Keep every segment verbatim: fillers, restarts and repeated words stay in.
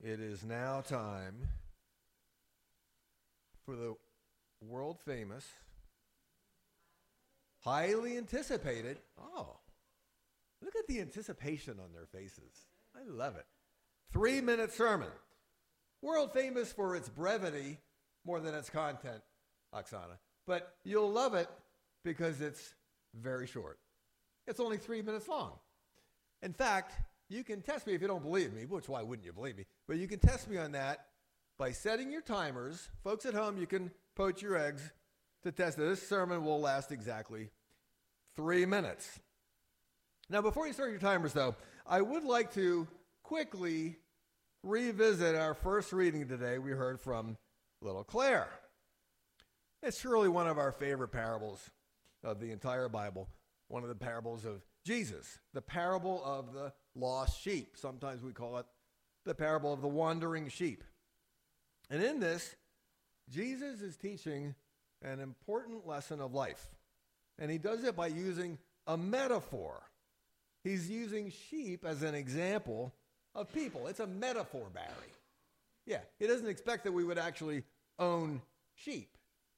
It is now time for the world famous, highly anticipated, oh, look at the anticipation on their faces. I love it. Three minute sermon. World famous for its brevity more than its content, Oksana. But you'll love it because it's very short. It's only three minutes long. In fact, you can test me if you don't believe me, which why wouldn't you believe me? But you can test me on that by setting your timers. Folks at home, you can poach your eggs to test that this sermon will last exactly three minutes. Now, before you start your timers, though, I would like to quickly revisit our first reading today we heard from little Claire. It's surely one of our favorite parables of the entire Bible, one of the parables of Jesus, the parable of the lost sheep. Sometimes we call it the parable of the wandering sheep. And in this, Jesus is teaching an important lesson of life. And he does it by using a metaphor. He's using sheep as an example of people. It's a metaphor, Barry. Yeah, he doesn't expect that we would actually own sheep.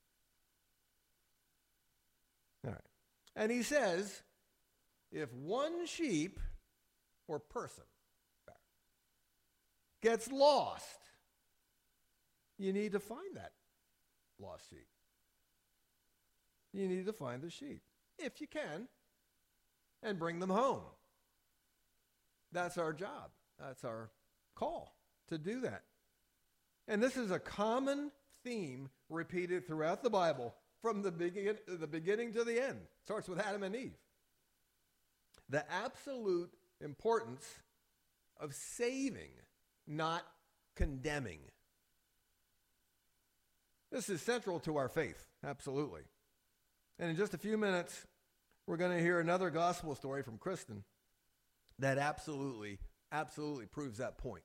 All right. And he says, if one sheep or person gets lost, you need to find that lost sheep. You need to find the sheep, if you can, and bring them home. That's our job. That's our call to do that. And this is a common theme repeated throughout the Bible from the, begin, the beginning to the end. It starts with Adam and Eve. The absolute importance of saving, not condemning. This is central to our faith, absolutely. And in just a few minutes, we're going to hear another gospel story from Kristen that absolutely, absolutely proves that point.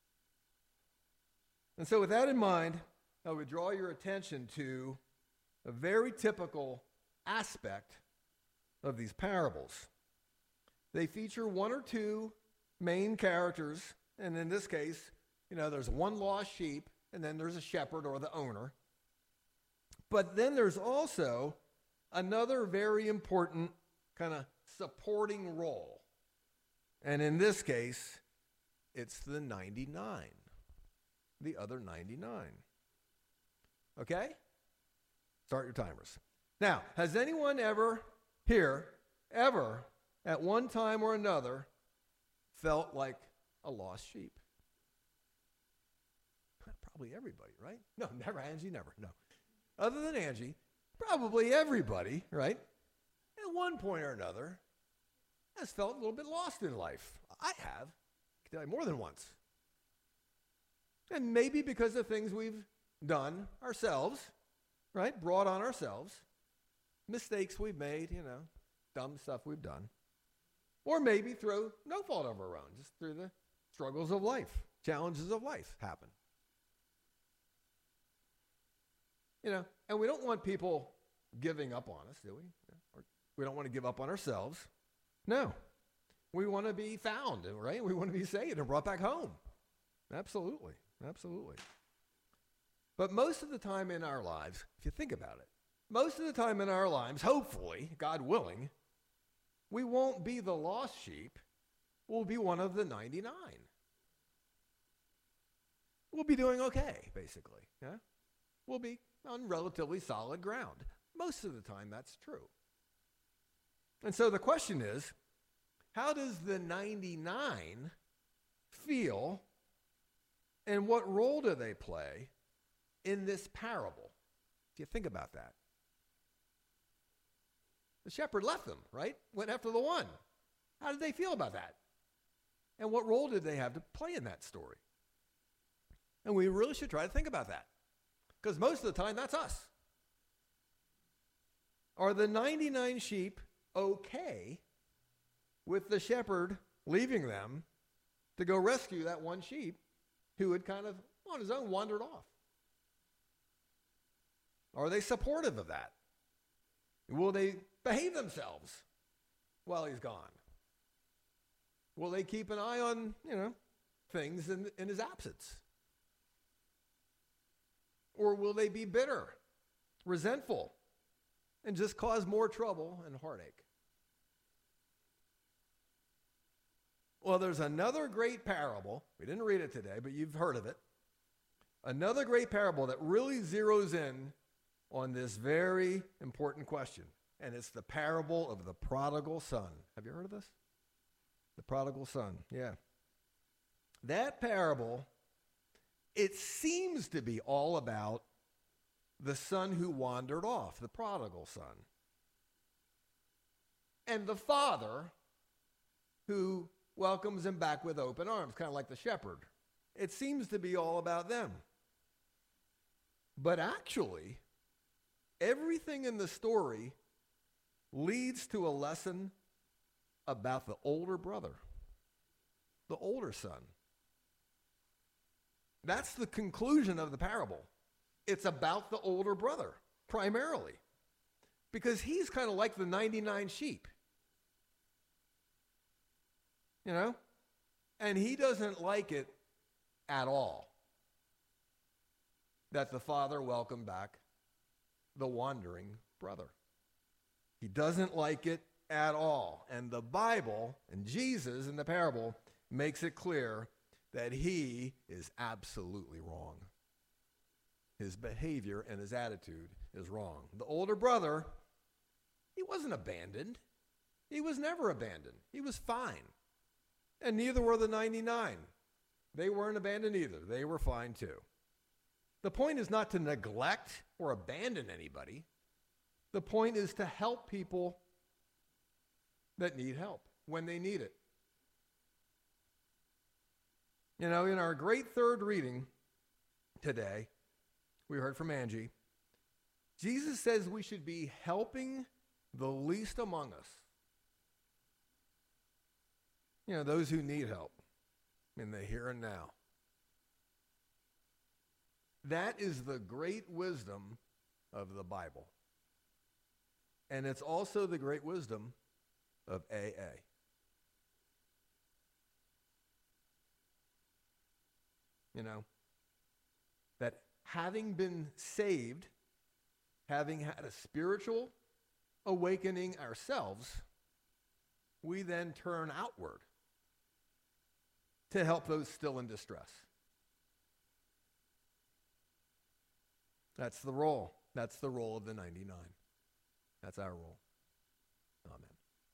And so with that in mind, I would draw your attention to a very typical aspect of these parables. They feature one or two main characters, and in this case, you know, there's one lost sheep, and then there's a shepherd or the owner. But then there's also another very important kind of supporting role. And in this case, it's the ninety-nine, the other ninety-nine. Okay? Start your timers. Now, has anyone ever here, ever, at one time or another, felt like a lost sheep? Probably everybody, right? No, never, Angie, never, no. Other than Angie, probably everybody, right, at one point or another, has felt a little bit lost in life. I have, I can tell you more than once. And maybe because of things we've done ourselves, right, brought on ourselves, mistakes we've made, you know, dumb stuff we've done. Or maybe through no fault of our own, just through the struggles of life, challenges of life happen. You know, and we don't want people giving up on us, do we? Or we don't want to give up on ourselves. No. We want to be found, right? We want to be saved and brought back home. Absolutely. Absolutely. But most of the time in our lives, if you think about it, most of the time in our lives, hopefully, God willing, we won't be the lost sheep. We'll be one of the ninety-nine. We'll be doing okay, basically. Yeah? We'll be on relatively solid ground. Most of the time, that's true. And so the question is, how does the ninety-nine feel, and what role do they play in this parable? If you think about that. The shepherd left them, right? Went after the one. How did they feel about that? And what role did they have to play in that story? And we really should try to think about that. Because most of the time, that's us. Are the ninety-nine sheep okay with the shepherd leaving them to go rescue that one sheep who had kind of, on his own, wandered off? Are they supportive of that? Will they behave themselves while he's gone? Will they keep an eye on, you know, things in, in his absence? Or will they be bitter, resentful, and just cause more trouble and heartache? Well, there's another great parable. We didn't read it today, but you've heard of it. Another great parable that really zeroes in on this very important question. And it's the parable of the prodigal son. Have you heard of this? The prodigal son, yeah. That parable, it seems to be all about the son who wandered off, the prodigal son. And the father who welcomes him back with open arms, kind of like the shepherd. It seems to be all about them. But actually, everything in the story leads to a lesson about the older brother, the older son. That's the conclusion of the parable. It's about the older brother, primarily, because he's kind of like the ninety-nine sheep. You know? And he doesn't like it at all that the father welcomed back the wandering brother. He doesn't like it at all. And the Bible and Jesus in the parable makes it clear that he is absolutely wrong. His behavior and his attitude is wrong. The older brother, he wasn't abandoned. He was never abandoned. He was fine. And neither were the ninety-nine. They weren't abandoned either. They were fine too. The point is not to neglect or abandon anybody. The point is to help people that need help when they need it. You know, in our great third reading today, we heard from Angie, Jesus says we should be helping the least among us. You know, those who need help in the here and now. That is the great wisdom of the Bible. And it's also the great wisdom of A A. You know, that having been saved, having had a spiritual awakening ourselves, we then turn outward to help those still in distress. That's the role. That's the role of the ninety-nine. That's our role.